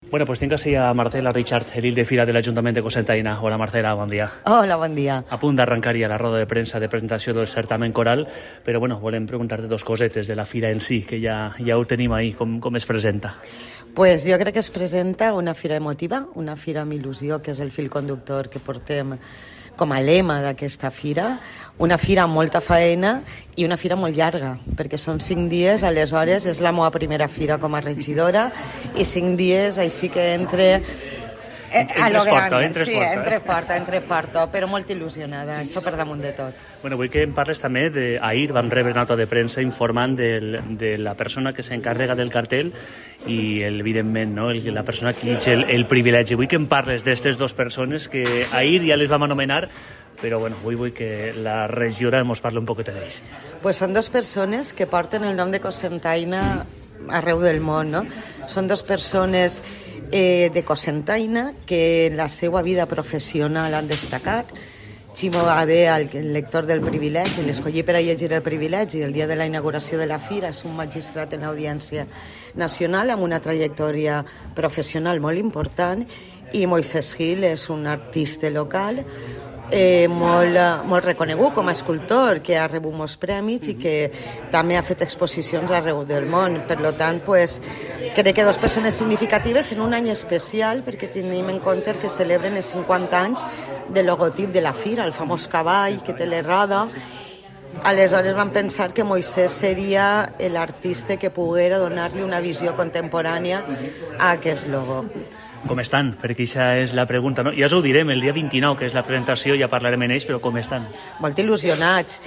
Bueno, pues tinc així a Marcela Richard, edil de Fira de l'Ajuntament de Cocentaina. Hola, Marcela, bon dia. Hola, bon dia. A punt d'arrencar ja la roda de premsa de presentació del certamen coral, però bueno, volem preguntar-te dos cosetes de la fira en si, que ja ho tenim ahí, com es presenta. Pues jo crec que es presenta una fira emotiva, una fira amb il·lusió, que és el fil conductor que portem com a lema d'aquesta fira, una fira amb molta faena i una fira molt llarga, perquè són 5 dies, aleshores és la meva primera fira com a regidora, i 5 dies així que entre entre forta, però molt il·lusionada, això per damunt de tot. Bueno, vull que em parles també ahir vam rebre nota de premsa informant de la persona que s'encarrega del cartell i, evidentment, no, la persona que té el privilegi. Vull que em parles d'aquestes dues persones que ahir ja les vam anomenar, però bueno, vull que la regidora ens parli un poquet d'ells. Pues són dues persones que porten el nom de Cocentaina arreu del món, no? Són dues persones de Cocentaina que en la seva vida professional han destacat. Ximo Gadea, el lector del privilegi, l'escollir per a llegir el privilegi el dia de la inauguració de la fira, és un magistrat en l'Audiència Nacional amb una trajectòria professional molt important, i Moisés Gil és un artista local molt reconegut com a escultor, que ha rebut molts premis i que també ha fet exposicions arreu del món. Per tant, crec que dues persones significatives en un any especial, perquè tenim en compte que celebren els 50 anys del logotip de la fira, el famós cavall que té la roda. Aleshores vam pensar que Moisés seria l'artista que poguera donar-li una visió contemporània a aquest logo. Com estan? Perquè això és la pregunta, no? Ja us ho direm, el dia 29, que és la presentació, ja parlarem en ells, però com estan? Molt il·lusionats.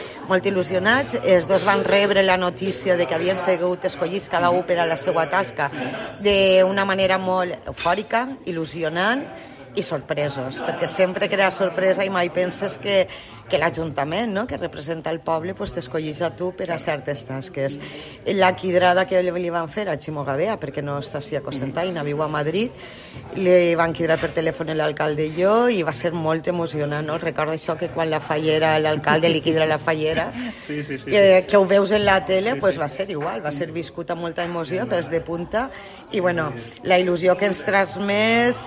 Els dos van rebre la notícia de que havien sigut escollits cada un per a la seva tasca d'una manera molt eufòrica, il·lusionant i sorpresos, perquè sempre crea sorpresa i mai penses que l'Ajuntament, no?, que representa el poble, t'escollís a tu per a certes tasques. La quidrada que li van fer a Ximo Gadea, perquè no està així a Cocentaina, viu a Madrid, li van quidrar per telèfon l'alcalde i jo, i va ser molt emocionant, no? Recordo això que quan la fallera, l'alcalde li quidra la fallera, que ho veus en la tele, va ser igual, va ser viscut amb molta emoció, pels de punta, i bueno, la il·lusió que ens transmès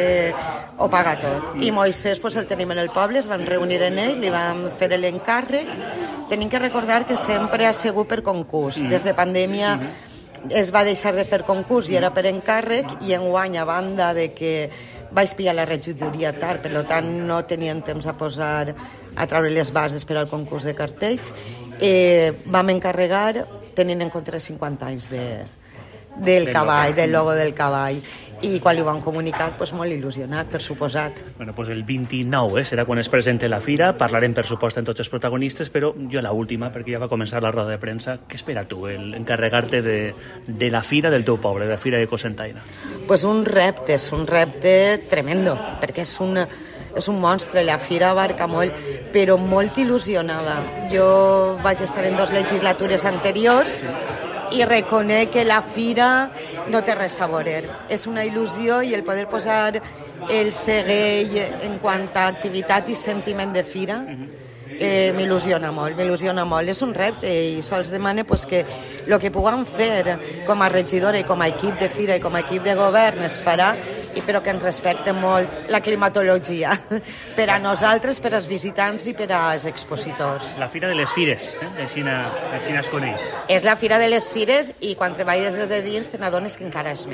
ho paga tot. I Moisés el tenim en el poble, es van reunir en ell, li van fer l'encàrrec. Tenim que recordar que sempre ha sigut per concurs. Des de pandèmia es va deixar de fer concurs i era per encàrrec, i enguany, a banda de que vaig pillar la regidoria tard, per tant no tenien temps a treure les bases per al concurs de cartells, vam encarregar tenint en compte els 50 anys del cavall, del logo del cavall. I quan li ho van comunicar, molt il·lusionat, per suposat. Bueno, el 29 serà quan es presenta la fira, parlarem per supost amb tots els protagonistes, però jo l'última, perquè ja va començar la roda de premsa. Què espera tu, encarregar-te de la fira del teu poble, de la fira de Cocentaina? Un repte, és un repte tremendo, perquè és un monstre, la fira abarca molt, però molt il·lusionada. Jo vaig estar en 2 legislatures anteriors i reconec que la fira no té res a veure. És una il·lusió, i el poder posar el segell en quant a activitat i sentiment de fira m'il·lusiona molt. És un repte, i sols demane que el que puguem fer com a regidora i com a equip de fira i com a equip de govern es farà, però que ens respecte molt la climatologia per a nosaltres, per als visitants i per als expositors. La Fira de les Fires, així es coneix. És la Fira de les Fires, i quan treballes des de dins te n'adones que encara és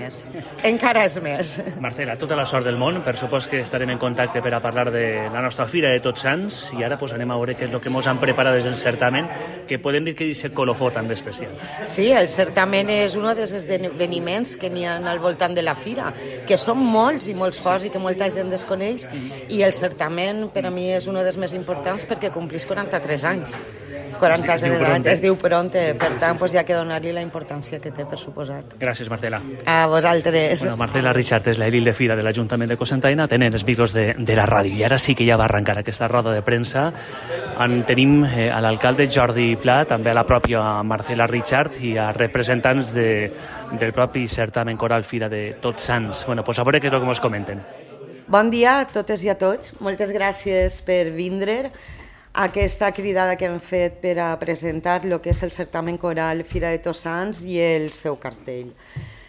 més. Marcela, tota la sort del món. Per supost que estarem en contacte per a parlar de la nostra Fira de Tots Sants, i ara anem a veure què és el que ens han preparat des del certamen, que podem dir que és colofó també especial. Sí, el certamen és un dels esdeveniments que n'hi ha al voltant de la fira, que són molts i molts forts i que molta gent desconeix, i el certamen per a mi és un dels més importants perquè complís 43 anys. 43 anys, es diu Pronte, per tant hi ha que donar-li la importància que té, per suposat. Gràcies, Marcela. A vosaltres. Bueno, Marcela Richard és l'edil de Fira de l'Ajuntament de Cocentaina, tenen els micros de la ràdio, i ara sí que ja va arrencar aquesta roda de premsa. Tenim a l'alcalde Jordi Pla, també a la pròpia Marcela Richard i a representants del propi certamen coral Fira de Tots Sants. Bueno, a veure què és el que ens comenten. Bon dia a totes i a tots. Moltes gràcies per vindre a aquesta cridada que hem fet per a presentar el que és el certamen coral Fira de Tots Sants i el seu cartell.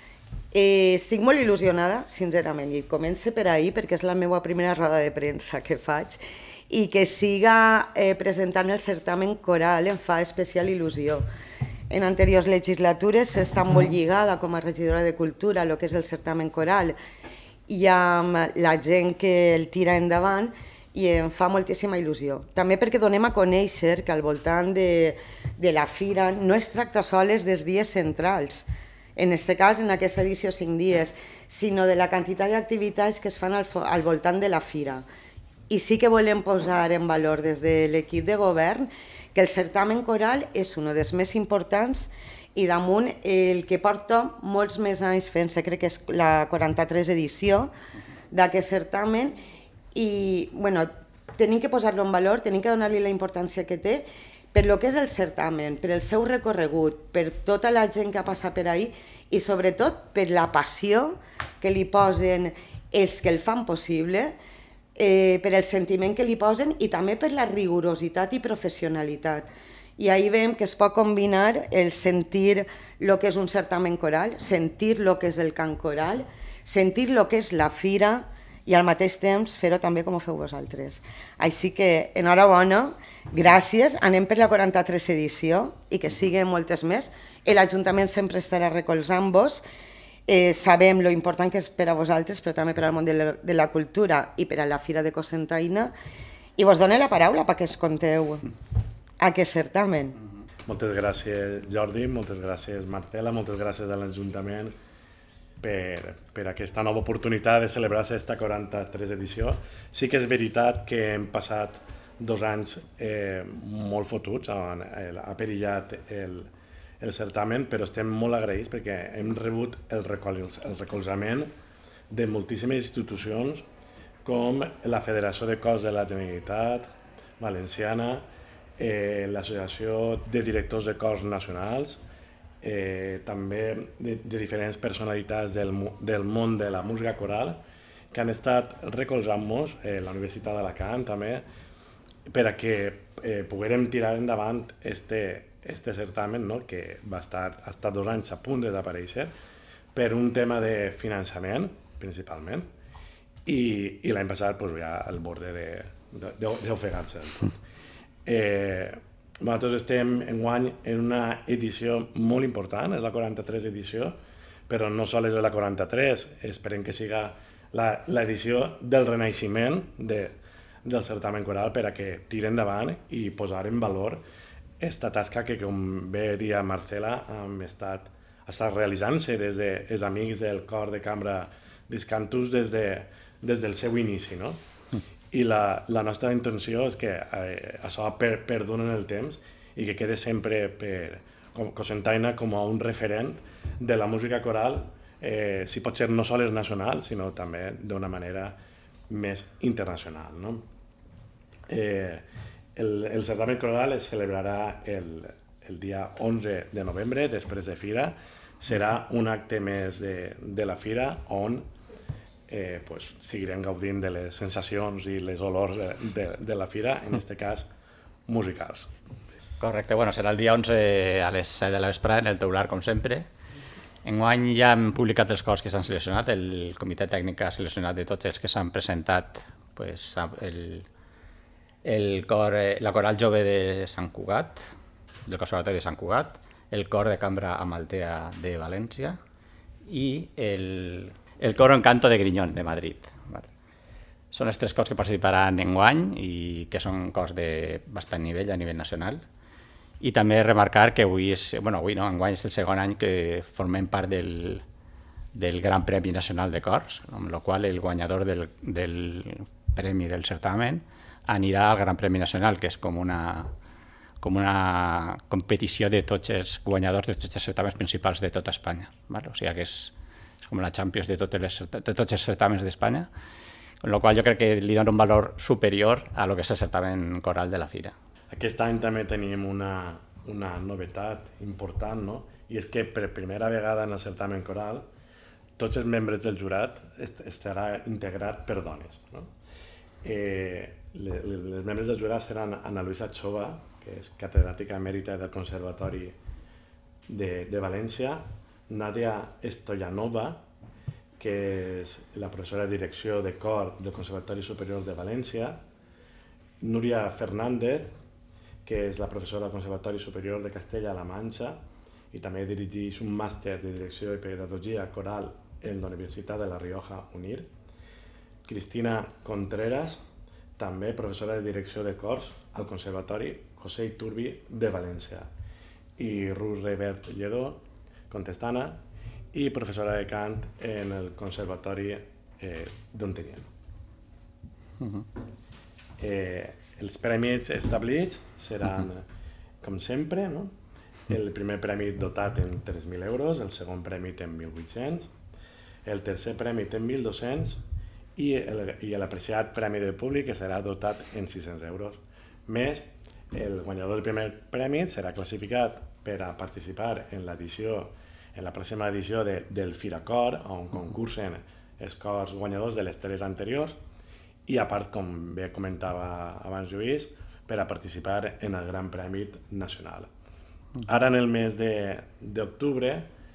Estic molt il·lusionada, sincerament, i començo per ahir perquè és la meva primera roda de premsa que faig, i que siga presentant el certamen coral em fa especial il·lusió. En anteriors legislatures està molt lligada com a regidora de Cultura a el que és el certamen coral i amb la gent que el tira endavant, i em fa moltíssima il·lusió. També perquè donem a conèixer que al voltant de la fira no es tracta sols dels dies centrals, en aquest cas, en aquesta edició 5 dies, sinó de la quantitat d'activitats que es fan al voltant de la fira. I sí que volem posar en valor des de l'equip de govern que el certamen coral és un dels més importants i damunt el que porta molts més anys fent-se, crec que és la 43 edició d'aquest certamen, i tenim que posar-lo en valor, tenim que donar-li la importància que té per lo que és el certamen, per el seu recorregut, per tota la gent que ha passat per ahí i sobretot per la passió que li posen els que el fan possible, per el sentiment que li posen i també per la rigorositat i professionalitat. I ahí veiem que es pot combinar el sentir el que és un certamen coral, sentir el que és el cant coral, sentir el que és la fira i al mateix temps fer-ho també com ho feu vosaltres. Així que, enhorabona, gràcies, anem per la 43 edició i que siguin moltes més. L'Ajuntament sempre estarà recolzant-vos, sabem lo important que és per a vosaltres, però també per al món de la cultura i per a la Fira de Cocentaina, i vos dono la paraula perquè es conteu aquest certamen. Moltes gràcies, Jordi, moltes gràcies, Marcela, moltes gràcies a l'Ajuntament per aquesta nova oportunitat de celebrar-se aquesta 43 edició. Sí que és veritat que hem passat 2 anys molt fotuts, ha perillat el certamen, però estem molt agraïts perquè hem rebut el recolzament de moltíssimes institucions com la Federació de Cors de la Generalitat Valenciana, l'Associació de Directors de Cors Nacionals, també de diferents personalitats del món de la música coral que han estat recolzant-nos, la Universitat d'Alacant també, per a que poguérem tirar endavant este certamen, que ha estat 2 anys a punt de desaparèixer per un tema de finançament, principalment, i l'any passat ja al borde d'ofegar-se del tot. Nosaltres estem enguany en una edició molt important, és la 43 edició, però no sols és la 43, esperem que siga l'edició del renaixement del certamen coral per a que tiri endavant i posar en valor aquesta tasca que, com bé dia Marcela, ha estat realitzant-se des dels amics del cor de cambra d'Escantus des del seu inici, no? I la nostra intenció és que això perdoni en el temps i que quede sempre per Cocentaina com a un referent de la música coral, si pot ser no sols nacional, sinó també d'una manera més internacional, no? El certamen coral es celebrarà el dia 11 de novembre, després de Fira. Serà un acte més de la Fira on seguirem gaudint de les sensacions i les olors de la Fira, en aquest cas musicals. Correcte, serà el dia 11 a les 7 de la vesprada en el teular, com sempre. Enguany ja hem publicat els cors que s'han seleccionat, el comitè tècnic ha seleccionat de tots els que s'han presentat la coral jove de Sant Cugat, del Conservatori de Sant Cugat, el cor de cambra Amaltea de València i el coro Encanto de Griñón, de Madrid. Són els 3 cors que participaran enguany i que són cors de bastant nivell a nivell nacional. I també remarcar que enguany és el segon any que formem part del Gran Premi Nacional de Cors, amb la qual el guanyador del premi del certamen anirà al Gran Premi Nacional, que és com una competició de tots els guanyadors de tots els certamens principals de tota Espanya. O sigui que és com la Champions de tots els certamens d'Espanya, amb la qual jo crec que li dona un valor superior a lo que és el certamen coral de la Fira. Aquest any també tenim una novetat important, no? I és que per primera vegada en el certamen coral tots els membres del jurat estarà integrat per dones, no? Les membres del jurat seran Ana Luisa Chova, que és catedràtica emèrita del Conservatori de València, Nadia Stoyanova, que és la professora de direcció de cor del Conservatori Superior de València, Núria Fernández, que és la professora del Conservatori Superior de Castella-La Manxa i també dirigeix un màster de direcció i pedagogia coral en la Universitat de La Rioja Unir, Cristina Contreras, també professora de direcció de cors al Conservatori José Iturbi de València, i Ruth Revert Lledó, contestana, i professora de cant en el Conservatori d'Ontinyent. Els premis establits seran, com sempre, no? El primer premi dotat en 3.000 euros, el segon premi en 1.800, el tercer premi en 1.200 i l'apreciat premi del públic, que serà dotat en 600 euros. Més, el guanyador del primer premi serà classificat per a participar en la pròxima edició del Firacor, on concursen els cors guanyadors de les 3 anteriors, i a part, com bé comentava abans Lluís, per a participar en el Gran Premi Nacional. Ara, en el mes d'octubre,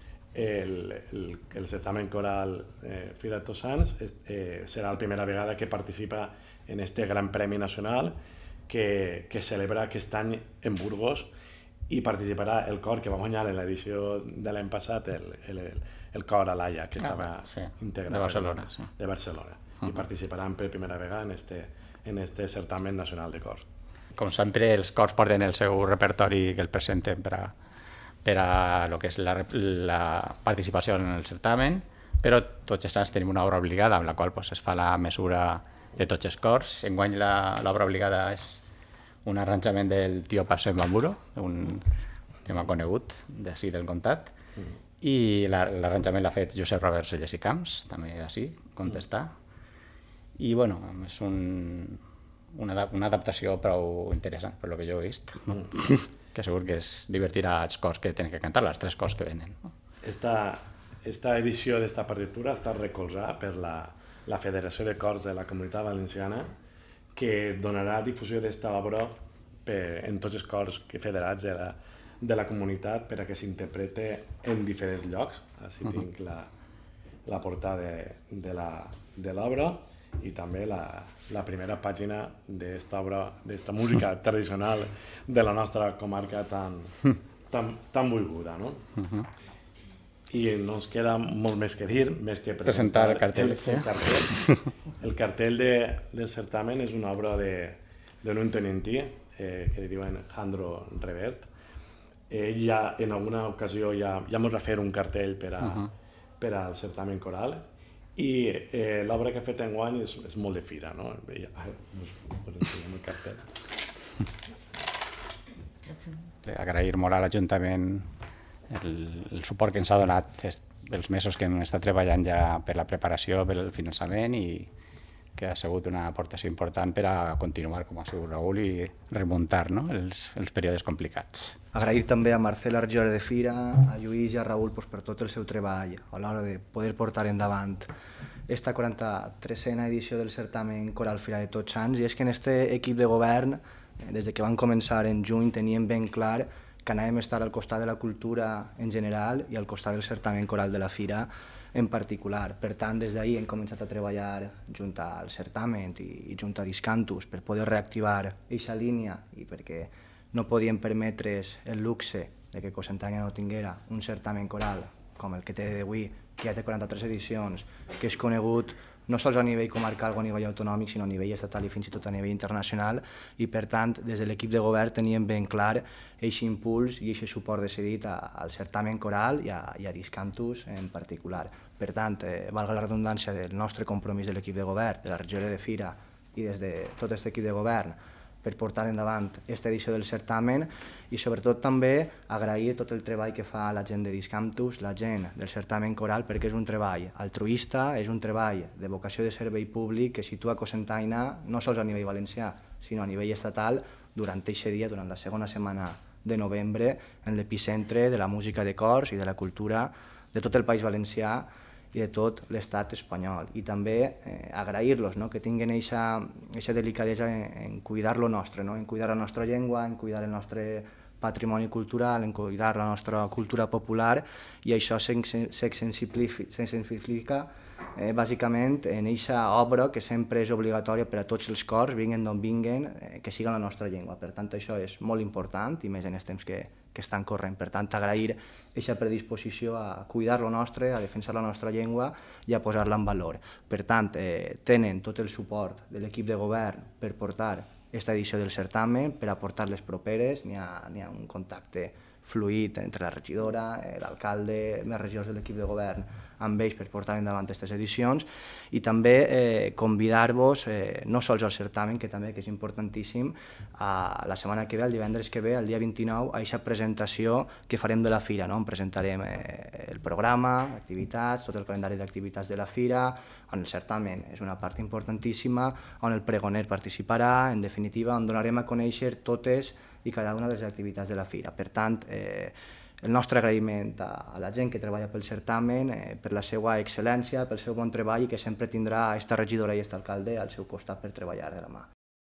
el certamen coral Fira de Tots Sants serà la primera vegada que participa en este Gran Premi Nacional que celebra aquest any en Burgos, i participarà el cor que va guanyar en l'edició de l'any passat, el cor Alaia, que estava integrat de Barcelona, i participaran per primera vegada en este certamen nacional de cors. Com sempre, els cors porten el seu repertori que el presenten per a lo que és la participació en el certamen, però tots els anys tenim una obra obligada amb la qual es fa la mesura de tots els cors. Enguany l'obra obligada és un arranjament del Tio Paso en Bamburo, un tema conegut d'ací del comtat, i l'arranjament l'ha fet Josep Robert Selles i Camps, també d'ací, contestar. I bueno, és una adaptació prou interessant, per lo que jo he vist, que segur que es divertirà els cors que tenen que cantar, les 3 cors que venen. Esta edició d'esta partitura està recolzada per la Federació de Cors de la Comunitat Valenciana, que donarà difusió d'esta obra en tots els cors federats de la comunitat per a que s'interprete en diferents llocs. Així tinc la portada de l'obra i també la primera pàgina d'esta obra, d'esta música tradicional de la nostra comarca tan volguda, no? I no ens queda molt més que dir, més que presentar el cartell. El cartell del certamen és una obra d'un tenentí que li diuen Jandro Revert. Ell ja en alguna ocasió ja ens va fer un cartell per al certamen coral, i l'obra que ha fet enguany és molt de fira, no? Us ensenyem el cartell. Agrair molt a l'Ajuntament el suport que ens ha donat els mesos que hem estat treballant ja per la preparació, per el finançament, i que ha sigut una aportació important per a continuar, com ha sigut Raül, i remuntar els períodes complicats. Agrair també a Marcel Argiore de Fira, a Lluís i a Raül per tot el seu treball a l'hora de poder portar endavant esta 43a edició del certamen Coral Fira de Tots Sants. I és que en aquest equip de govern, des que van començar en juny, teníem ben clar que anàvem a estar al costat de la cultura en general i al costat del certamen coral de la Fira en particular. Per tant, des d'ahir hem començat a treballar junt al certamen i junt a Discantus per poder reactivar aquesta línia, i perquè no podíem permetre's el luxe de que Cocentaina no tinguera un certamen coral com el que té d'avui, que ja té 43 edicions, que és conegut no sols a nivell comarcal o a nivell autonòmic, sinó a nivell estatal i fins i tot a nivell internacional, i per tant, des de l'equip de govern teníem ben clar aquest impuls i aquest suport decidit al certamen coral i a Discantus en particular. Per tant, valga la redundància del nostre compromís de l'equip de govern, de la regió de Fira i des de tot aquest equip de govern, per portar endavant aquesta edició del certamen, i sobretot també agrair tot el treball que fa la gent de Discantus, la gent del certamen coral, perquè és un treball altruista, és un treball de vocació de servei públic que situa Cocentaina no sols a nivell valencià, sinó a nivell estatal durant aquest dia, durant la segona setmana de novembre, en l'epicentre de la música de cors i de la cultura de tot el País Valencià i de tot l'estat espanyol. I també agrair-los que tinguin aquesta delicadesa en cuidar lo nostre, en cuidar la nostra llengua, en cuidar el nostre patrimoni cultural, en cuidar la nostra cultura popular, i això s'exemplifica bàsicament en aquesta obra que sempre és obligatòria per a tots els cors, vinguen d'on vinguen, que siga la nostra llengua. Per tant, això és molt important, i més en els temps que estan corrent. Per tant, agrair aquesta predisposició a cuidar lo nostre, a defensar la nostra llengua i a posar-la en valor. Per tant, tenen tot el suport de l'equip de govern per portar aquesta edició del certamen, per aportar les properes, n'hi ha un contacte fluid entre la regidora, l'alcalde, més regidors de l'equip de govern amb ells per portar endavant aquestes edicions, i també convidar-vos, no sols al certamen, que també és importantíssim, la setmana que ve, el divendres que ve, el dia 29, a aquesta presentació que farem de la fira, on presentarem el programa, activitats, tot el calendari d'activitats de la fira, on el certamen és una part importantíssima, on el pregoner participarà, en definitiva, on donarem a conèixer totes i cada una de les activitats de la fira. Per tant, el nostre agraïment a la gent que treballa pel certamen, per la seva excel·lència, pel seu bon treball, i que sempre tindrà aquesta regidora i aquest alcalde al seu costat per treballar de la mà.